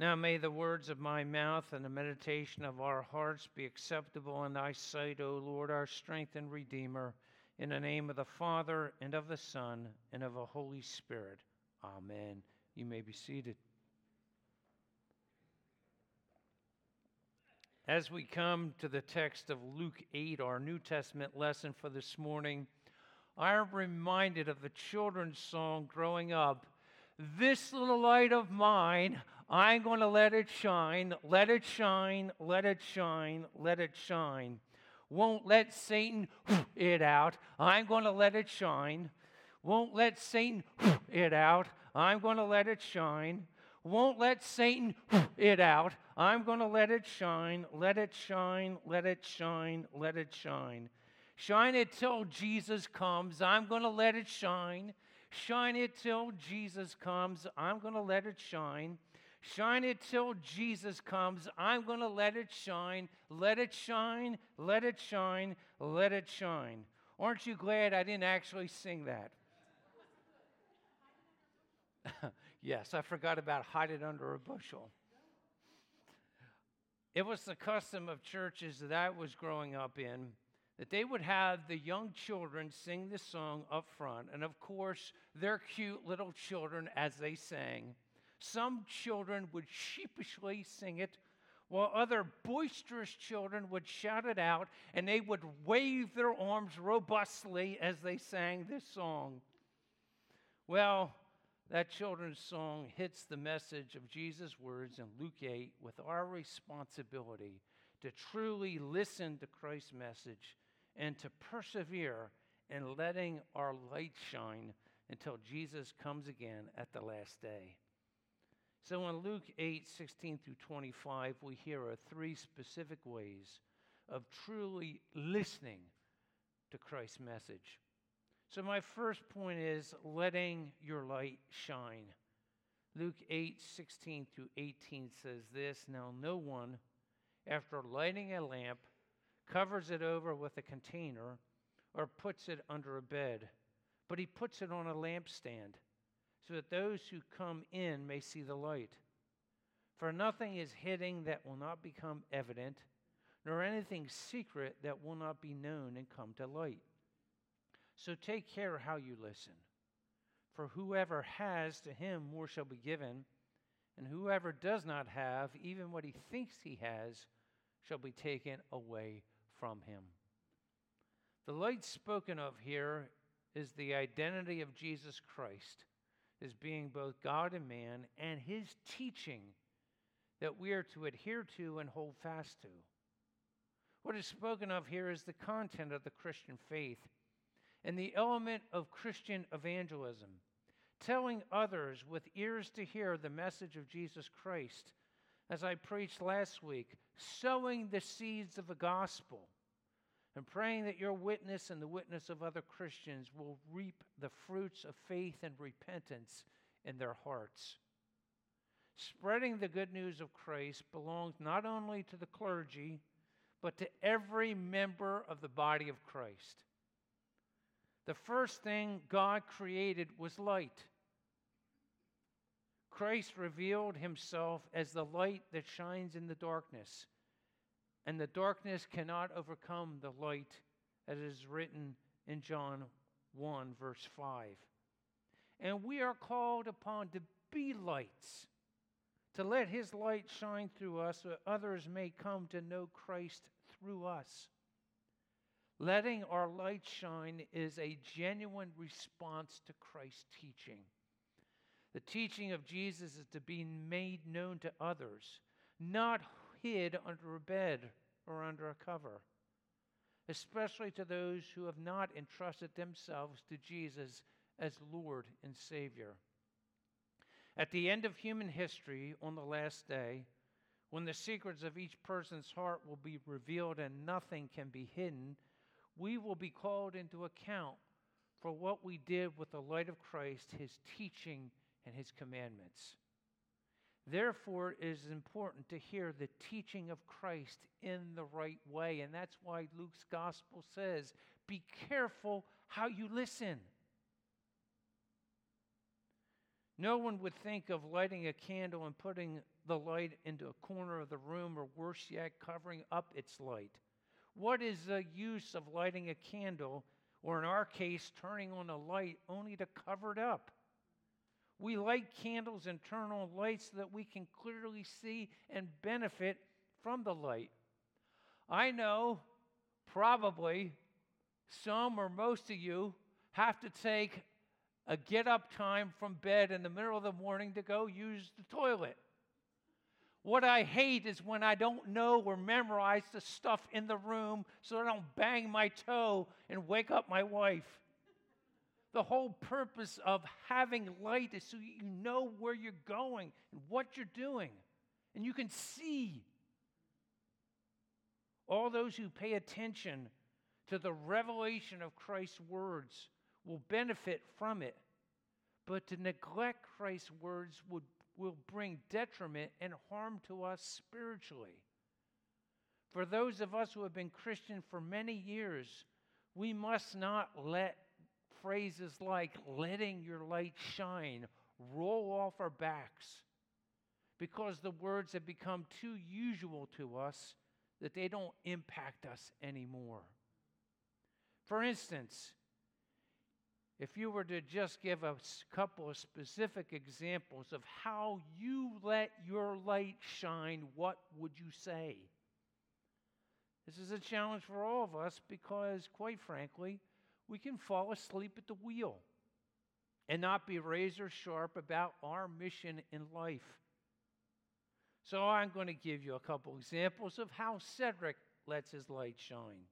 Now may the words of my mouth and the meditation of our hearts be acceptable in thy sight, O Lord, our strength and Redeemer, in the name of the Father, and of the Son, and of the Holy Spirit. Amen. You may be seated. As we come to the text of Luke 8, our New Testament lesson for this morning, I am reminded of the children's song growing up. This little light of mine, I'm going to let it shine, let it shine, let it shine, let it shine. Won't let Satan it out. I'm going to let it shine. Won't let Satan it out. I'm going to let it shine. Won't let Satan it out. I'm going to let it shine, let it shine, let it shine, let it shine. Shine it till Jesus comes. I'm going to let it shine. Shine it till Jesus comes. I'm going to let it shine. Shine it till Jesus comes. I'm going to let it shine. Let it shine. Let it shine. Let it shine. Aren't you glad I didn't actually sing that? Yes, I forgot about hide it under a bushel. It was the custom of churches that I was growing up in that they would have the young children sing the song up front. And of course, they're cute little children as they sang. Some children would sheepishly sing it, while other boisterous children would shout it out, and they would wave their arms robustly as they sang this song. Well, that children's song hits the message of Jesus' words in Luke 8 with our responsibility to truly listen to Christ's message and to persevere in letting our light shine until Jesus comes again at the last day. So in Luke 8:16 through 25, we hear of three specific ways of truly listening to Christ's message. So my first point is letting your light shine. Luke 8:16 through 18 says this, "Now no one, after lighting a lamp, covers it over with a container or puts it under a bed, but he puts it on a lampstand, so that those who come in may see the light. For nothing is hidden that will not become evident, nor anything secret that will not be known and come to light. So take care how you listen. For whoever has, to him more shall be given, and whoever does not have, even what he thinks he has, shall be taken away from him." The light spoken of here is the identity of Jesus Christ as being both God and man, and his teaching that we are to adhere to and hold fast to. What is spoken of here is the content of the Christian faith and the element of Christian evangelism, telling others with ears to hear the message of Jesus Christ, as I preached last week, sowing the seeds of the gospel, and praying that your witness and the witness of other Christians will reap the fruits of faith and repentance in their hearts. Spreading the good news of Christ belongs not only to the clergy, but to every member of the body of Christ. The first thing God created was light. Christ revealed himself as the light that shines in the darkness, and the darkness cannot overcome the light, as is written in John 1, verse 5. And we are called upon to be lights, to let his light shine through us so others may come to know Christ through us. Letting our light shine is a genuine response to Christ's teaching. The teaching of Jesus is to be made known to others, not hid under a bed or under a cover, especially to those who have not entrusted themselves to Jesus as Lord and Savior. At the end of human history, on the last day, when the secrets of each person's heart will be revealed and nothing can be hidden, we will be called into account for what we did with the light of Christ, his teaching, and his commandments. Therefore, it is important to hear the teaching of Christ in the right way. And that's why Luke's gospel says, be careful how you listen. No one would think of lighting a candle and putting the light into a corner of the room, or worse yet, covering up its light. What is the use of lighting a candle, or in our case, turning on a light only to cover it up? We light candles and turn on lights so that we can clearly see and benefit from the light. I know probably some or most of you have to take a get-up time from bed in the middle of the morning to go use the toilet. What I hate is when I don't know or memorize the stuff in the room so I don't bang my toe and wake up my wife. The whole purpose of having light is so you know where you're going and what you're doing, and you can see. All those who pay attention to the revelation of Christ's words will benefit from it, but to neglect Christ's words will bring detriment and harm to us spiritually. For those of us who have been Christian for many years, we must not let phrases like letting your light shine roll off our backs, because the words have become too usual to us that they don't impact us anymore. For instance, if you were to just give a couple of specific examples of how you let your light shine, what would you say? This is a challenge for all of us because, quite frankly, we can fall asleep at the wheel and not be razor sharp about our mission in life. So I'm going to give you a couple examples of how Cedric lets his light shine.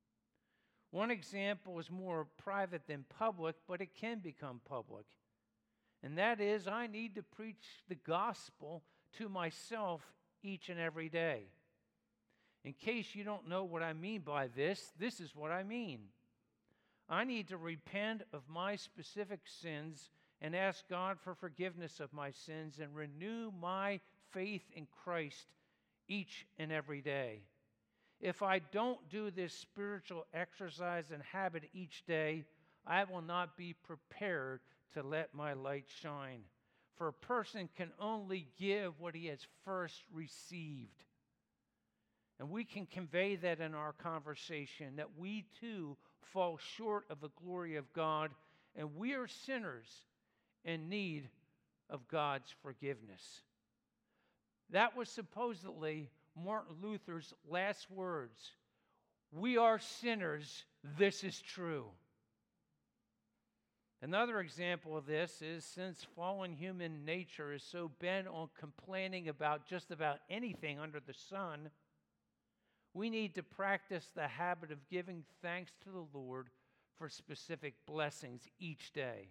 One example is more private than public, but it can become public. And that is, I need to preach the gospel to myself each and every day. In case you don't know what I mean by this, this is what I mean. I need to repent of my specific sins and ask God for forgiveness of my sins and renew my faith in Christ each and every day. If I don't do this spiritual exercise and habit each day, I will not be prepared to let my light shine. For a person can only give what he has first received. And we can convey that in our conversation, that we too fall short of the glory of God, and we are sinners in need of God's forgiveness. That was supposedly Martin Luther's last words. We are sinners, this is true. Another example of this is, since fallen human nature is so bent on complaining about just about anything under the sun, we need to practice the habit of giving thanks to the Lord for specific blessings each day.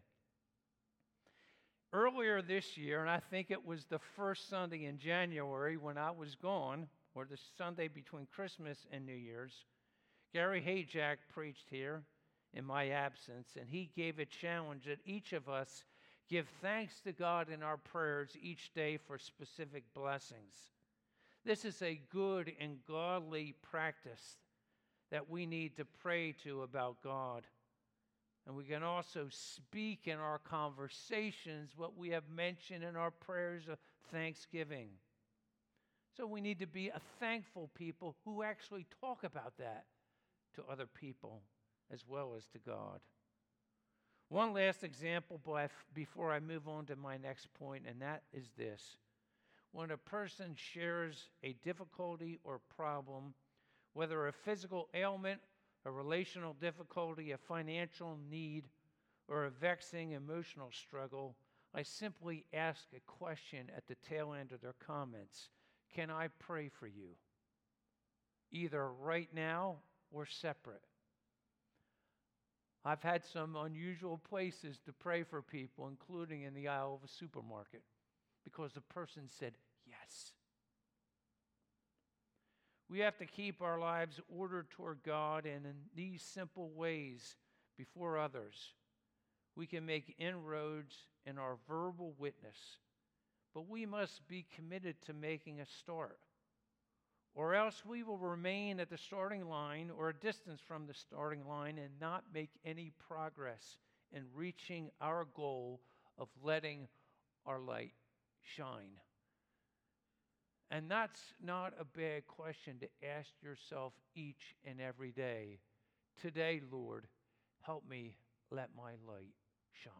Earlier this year, and I think it was the first Sunday in January when I was gone, or the Sunday between Christmas and New Year's, Gary Hayjack preached here in my absence, and he gave a challenge that each of us give thanks to God in our prayers each day for specific blessings. This is a good and godly practice that we need to pray to about God. And we can also speak in our conversations what we have mentioned in our prayers of thanksgiving. So we need to be a thankful people who actually talk about that to other people as well as to God. One last example before I move on to my next point, and that is this. When a person shares a difficulty or problem, whether a physical ailment, a relational difficulty, a financial need, or a vexing emotional struggle, I simply ask a question at the tail end of their comments. Can I pray for you? Either right now or separate. I've had some unusual places to pray for people, including in the aisle of a supermarket, because the person said yes. We have to keep our lives ordered toward God, and in these simple ways before others, we can make inroads in our verbal witness. But we must be committed to making a start, or else we will remain at the starting line or a distance from the starting line and not make any progress in reaching our goal of letting our light shine? And that's not a bad question to ask yourself each and every day. Today, Lord, help me let my light shine.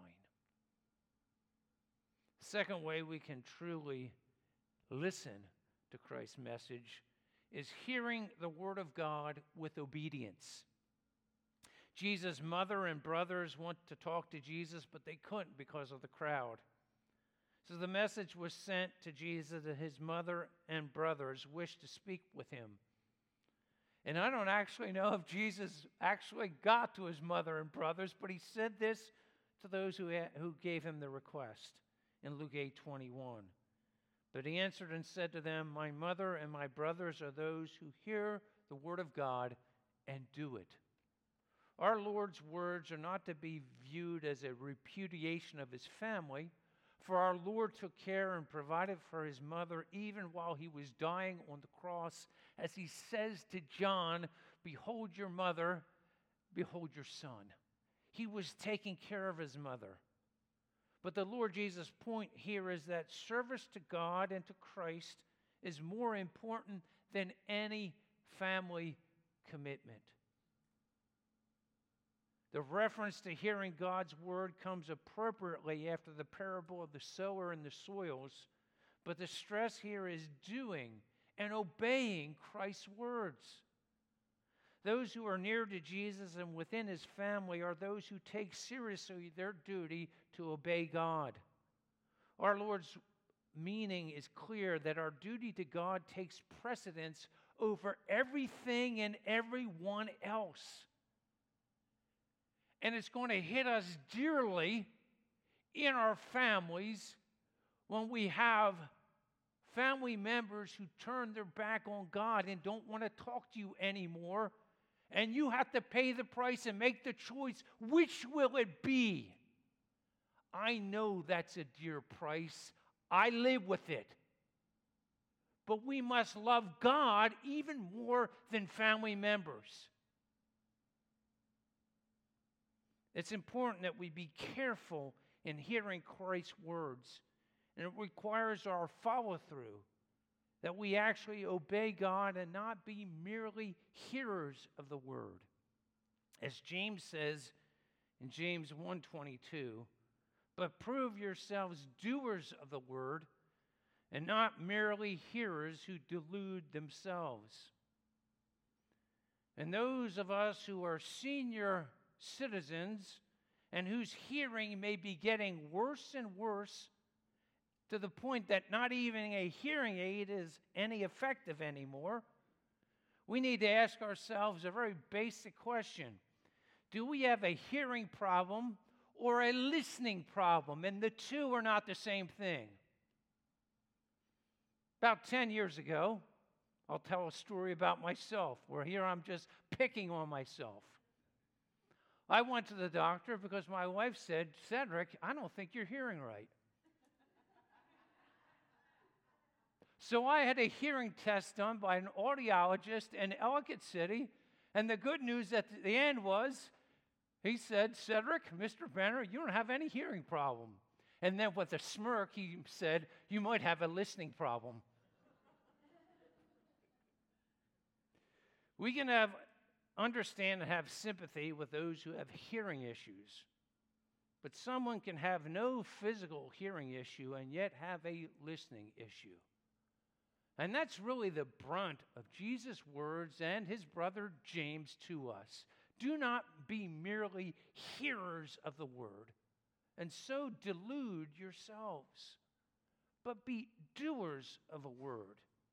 Second way we can truly listen to Christ's message is hearing the Word of God with obedience. Jesus' mother and brothers want to talk to Jesus, but they couldn't because of the crowd. So the message was sent to Jesus that his mother and brothers wished to speak with him. And I don't actually know if Jesus actually got to his mother and brothers, but he said this to those who gave him the request in Luke 8:21. But he answered and said to them, my mother and my brothers are those who hear the word of God and do it. Our Lord's words are not to be viewed as a repudiation of his family, for our Lord took care and provided for his mother even while he was dying on the cross, as he says to John, behold your mother, behold your son. He was taking care of his mother. But the Lord Jesus' point here is that service to God and to Christ is more important than any family commitment. The reference to hearing God's word comes appropriately after the parable of the sower and the soils, but the stress here is doing and obeying Christ's words. Those who are near to Jesus and within his family are those who take seriously their duty to obey God. Our Lord's meaning is clear that our duty to God takes precedence over everything and everyone else. And it's going to hit us dearly in our families when we have family members who turn their back on God and don't want to talk to you anymore. And you have to pay the price and make the choice. Which will it be? I know that's a dear price. I live with it. But we must love God even more than family members. It's important that we be careful in hearing Christ's words. And it requires our follow-through, that we actually obey God and not be merely hearers of the word. As James says in James 1:22, but prove yourselves doers of the word and not merely hearers who delude themselves. And those of us who are senior citizens and whose hearing may be getting worse and worse to the point that not even a hearing aid is any effective anymore, we need to ask ourselves a very basic question. Do we have a hearing problem or a listening problem? And the two are not the same thing. About 10 years ago, I'll tell a story about myself, where here I'm just picking on myself. I went to the doctor because my wife said, Cedric, I don't think you're hearing right. So I had a hearing test done by an audiologist in Ellicott City, and the good news at the end was, he said, Cedric, Mr. Benner, you don't have any hearing problem. And then with a smirk, he said, you might have a listening problem. We can understand and have sympathy with those who have hearing issues. But someone can have no physical hearing issue and yet have a listening issue. And that's really the brunt of Jesus' words and his brother James to us. Do not be merely hearers of the word and so delude yourselves, but be doers of a word.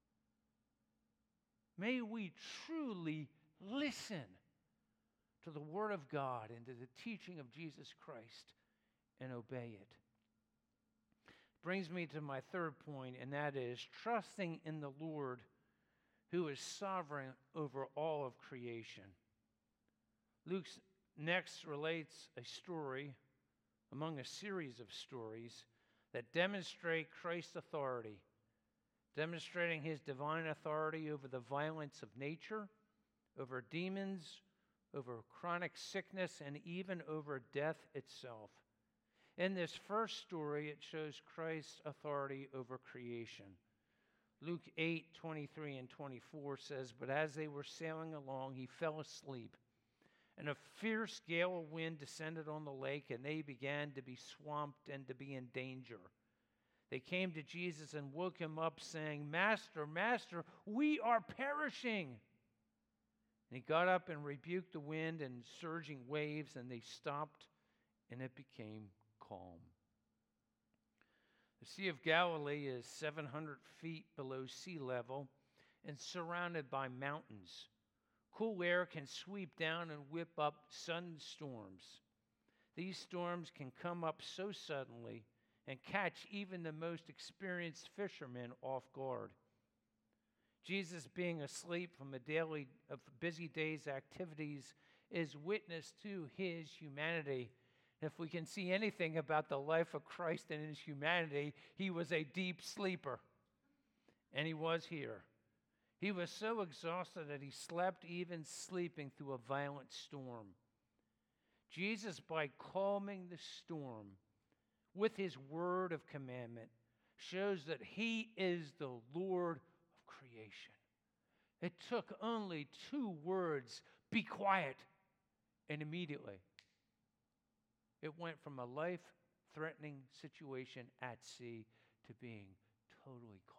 May we truly listen to the word of God and to the teaching of Jesus Christ and obey it. Brings me to my third point, and that is trusting in the Lord who is sovereign over all of creation. Luke next relates a story among a series of stories that demonstrate Christ's authority, demonstrating his divine authority over the violence of nature, over demons, over chronic sickness, and even over death itself. In this first story, it shows Christ's authority over creation. Luke 8:23 and 24 says, "But as they were sailing along, he fell asleep. And a fierce gale of wind descended on the lake, and they began to be swamped and to be in danger. They came to Jesus and woke him up, saying, 'Master, Master, we are perishing.' And he got up and rebuked the wind and surging waves, and they stopped, and it became calm." The Sea of Galilee is 700 feet below sea level and surrounded by mountains. Cool air can sweep down and whip up sudden storms. These storms can come up so suddenly and catch even the most experienced fishermen off guard. Jesus, being asleep from a busy day's activities, is witness to his humanity. If we can see anything about the life of Christ and his humanity, he was a deep sleeper. And he was here. He was so exhausted that he slept even sleeping through a violent storm. Jesus, by calming the storm with his word of commandment, shows that he is the Lord of creation. It took only 2 words, "Be quiet," and immediately it went from a life-threatening situation at sea to being totally calm.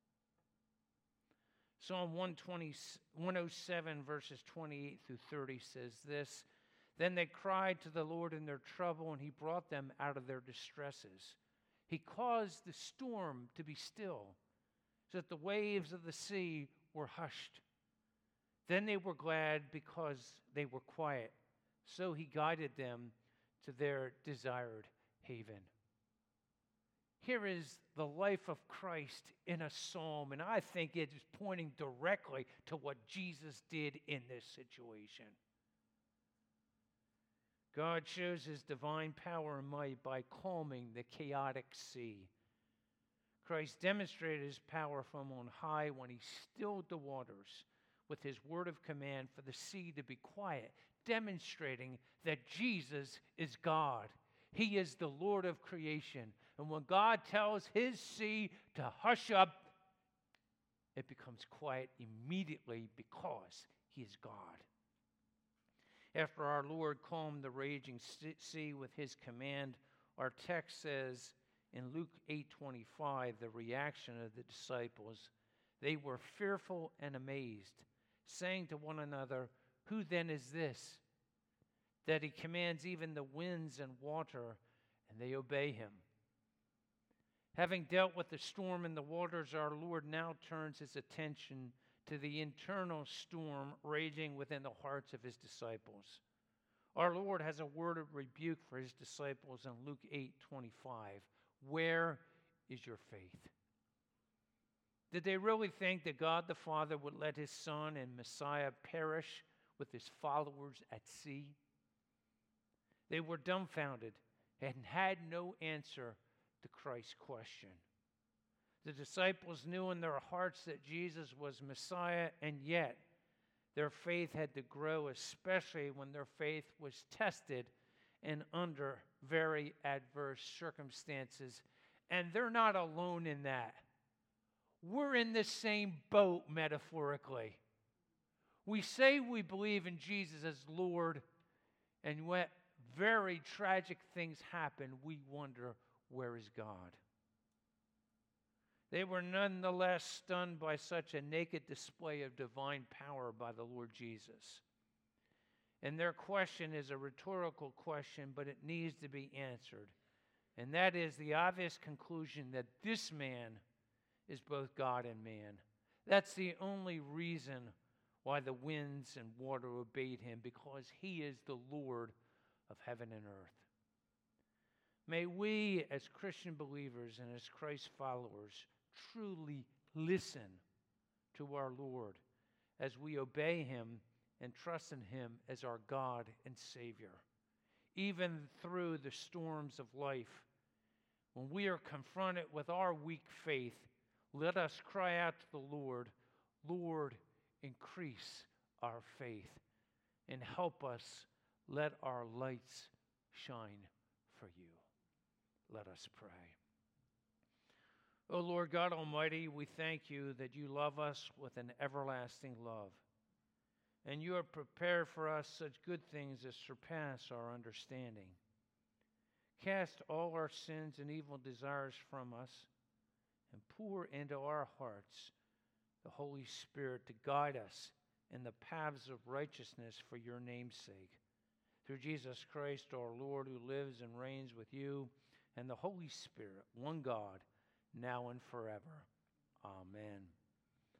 Psalm 107, verses 28 through 30 says this, "Then they cried to the Lord in their trouble, and he brought them out of their distresses. He caused the storm to be still, so that the waves of the sea were hushed. Then they were glad because they were quiet. So he guided them to their desired haven." Here is the life of Christ in a psalm, and I think it is pointing directly to what Jesus did in this situation. God shows his divine power and might by calming the chaotic sea. Christ demonstrated his power from on high when he stilled the waters with his word of command for the sea to be quiet, demonstrating that Jesus is God. He is the Lord of creation. And when God tells his sea to hush up, it becomes quiet immediately because he is God. After our Lord calmed the raging sea with his command, our text says in Luke 8:25, the reaction of the disciples, "They were fearful and amazed, saying to one another, 'Who then is this, that he commands even the winds and water, and they obey him?'" Having dealt with the storm and the waters, our Lord now turns his attention to the internal storm raging within the hearts of his disciples. Our Lord has a word of rebuke for his disciples in Luke 8:25. "Where is your faith?" Did they really think that God the Father would let his Son and Messiah perish with his followers at sea? They were dumbfounded and had no answer to Christ's question. The disciples knew in their hearts that Jesus was Messiah, and yet their faith had to grow, especially when their faith was tested and under very adverse circumstances. And they're not alone in that. We're in the same boat, metaphorically. We say we believe in Jesus as Lord, and when very tragic things happen, we wonder, where is God? They were nonetheless stunned by such a naked display of divine power by the Lord Jesus. And their question is a rhetorical question, but it needs to be answered. And that is the obvious conclusion that this man is both God and man. That's the only reason why the winds and water obeyed him, because he is the Lord of heaven and earth. May we, as Christian believers and as Christ followers, truly listen to our Lord as we obey him and trust in him as our God and Savior. Even through the storms of life, when we are confronted with our weak faith, let us cry out to the Lord, "Lord, increase our faith and help us let our lights shine for you." Let us pray. O Lord God Almighty, we thank you that you love us with an everlasting love, and you have prepared for us such good things that surpass our understanding. Cast all our sins and evil desires from us, and pour into our hearts the Holy Spirit to guide us in the paths of righteousness for your name's sake. Through Jesus Christ our Lord, who lives and reigns with you and the Holy Spirit, one God, now and forever. Amen.